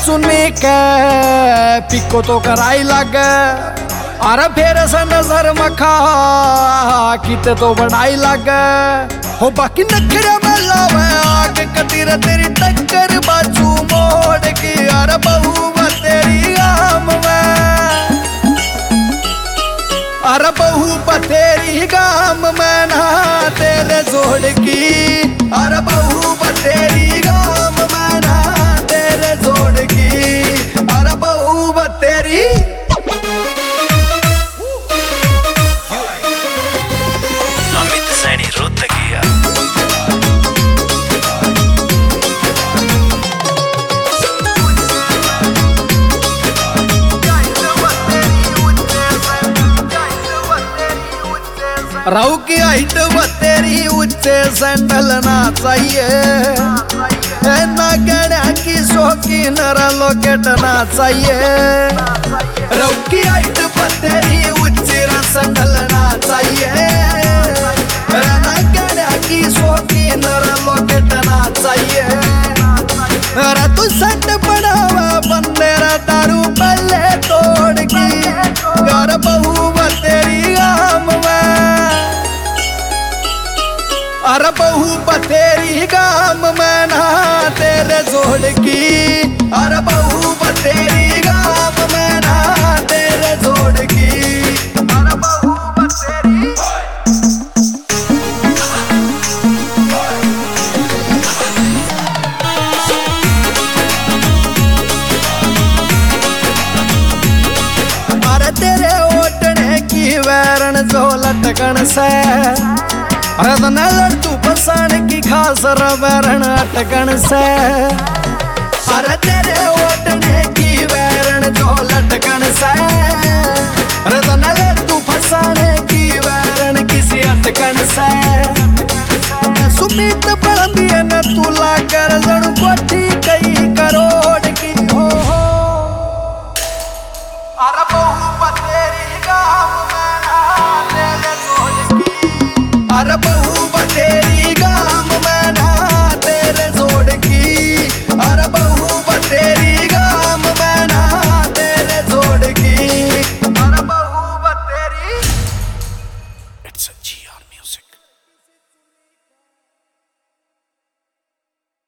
सुनी के पिको तो कराई लगे, अरे फिर से नजर मखा किते तो बढ़ाई लगे हो। बाकी नखरे में लावे आग कतीर तेरी टक्कर बाजू मोड़ की, अरे बहू तेरी गाम में, अरे बहू तेरी गाम में ना तेरे जोड़ की, अरे बहू तेरी गाम में ना तेरे जोड़ की, अरे बहू तेरी। अमित सैनी रोहतकिया राहू की हाइट तेरी ऊंचे सैंडल ना चाहिए, ना गड़ा की शौकीन लोकेट ना चाहिए। राहू की हाइट तेरी ऊंचे सैंडल ना चाहिए, ना गड़ा की शौकीन लोकेट ना चाहिए। अरे तू सट पड़ावा बंदेरा दारू पल्ले तोड़ की, घर बहू तेरी गाम में, अरे बहू तेरी गाम में ना तेरे जोड़ की, अरे बहू तेरी गाम में ना तेरे जोड़ की, अरे बहू तेरी। अरे तेरे ओटने की वैरण जो लटकन से, अरे तो नलड़ तू पसान की खास रवरण अटकन से, अरे तेरे ओटने की वैरण जो लटकन से,